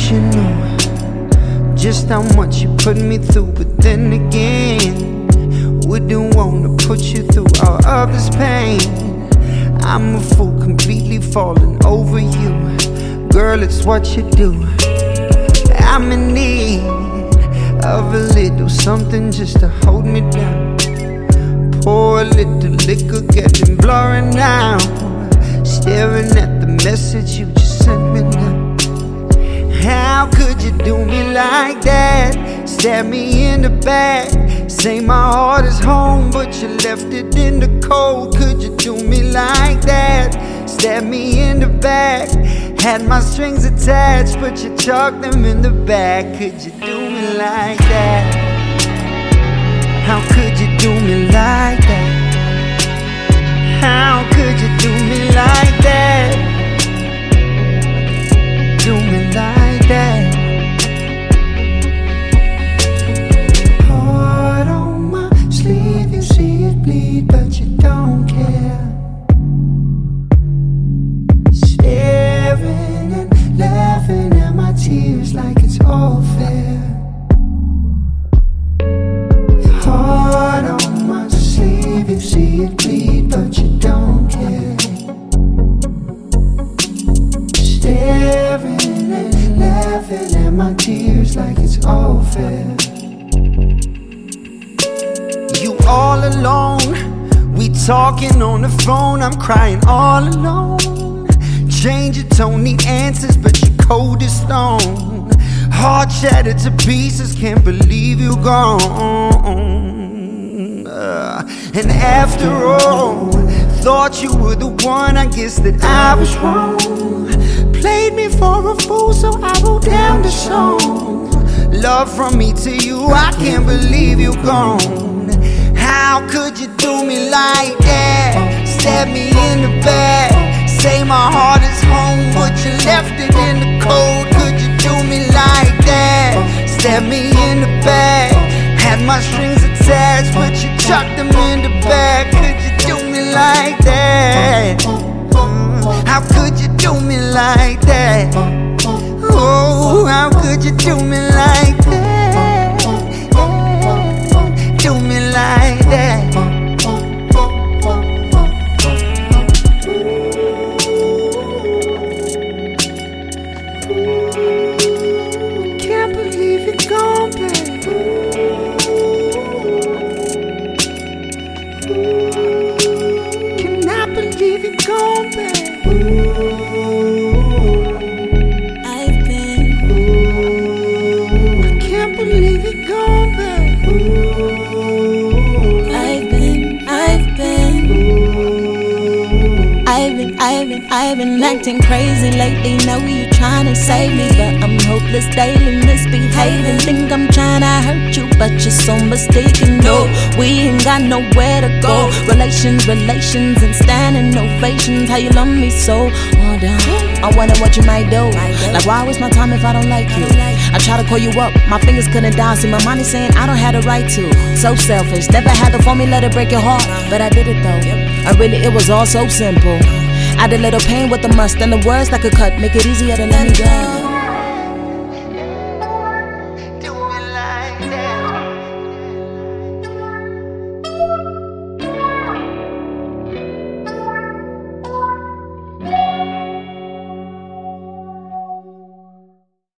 wish you knew just how much you put me through. But then again, wouldn't wanna put you through all of this pain. I'm a fool, completely falling over you. Girl, it's what you do. I'm in need of a little something just to hold me down. Pour a little liquor, getting blurry now. Staring at the message you just sent me now. How could you do me like that? Stab me in the back. Say my heart is home, but you left it in the cold. Could you do me like that? Stab me in the back. Had my strings attached, but you chucked them in the back. Could you do me like that? How could you do me like that? How could you do me like that? Do me like that. Heart on my sleeve, you see it bleed, but you don't care. Staring and laughing at my tears like it's all fair. Heart on my sleeve, you see it bleed, but you don't care. Staring and laughing at my tears like it's all fair. You all alone, we talking on the phone, I'm crying all alone. Change your tone, need answers, but you're cold as stone. Heart shattered to pieces, can't believe you're gone. And after all, thought you were the one, I guess that I was wrong. Played me for a fool, so I wrote down the song. Love from me to you, I can't believe you're gone. How could you do me like that? Stab me in the back. Say my heart is home, but you left it in the cold. Could you do me like that? Stab me in the back. Had my strings attached, but you chucked them in the back. Could you do me like that? How could you do me like that? Oh, how could you do me like that? Do me like that. Can't believe you're gone, babe. Cannot believe you're gone, babe. I've been acting crazy lately. Know you trying to save me, but I'm hopeless daily, misbehaving. Think I'm trying to hurt you, but you're so mistaken. No, we ain't got nowhere to go. Relations, and standing ovations. How you love me so? Oh damn, I wonder what you might do. Like why waste my time if I don't like you? I try to call you up, my fingers couldn't dial. See my mind is saying I don't have the right to. So selfish, never had the formula to break your heart, but I did it though. And really it was all so simple. Add a little pain with the must and the words that could cut, make it easier to let me go. Do me like that.